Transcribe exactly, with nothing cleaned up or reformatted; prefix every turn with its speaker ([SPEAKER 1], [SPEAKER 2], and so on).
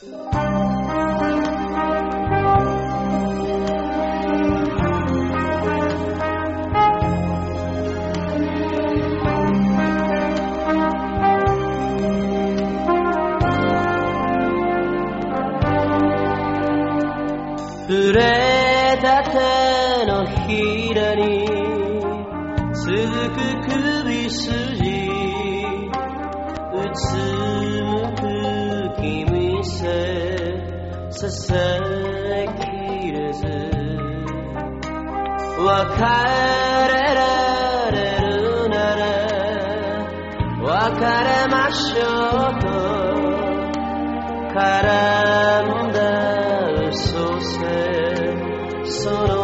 [SPEAKER 1] 触れた手のひらに続く首筋うつむく君せ支えきれず別れられるなら別れましょうと絡んだ嘘せその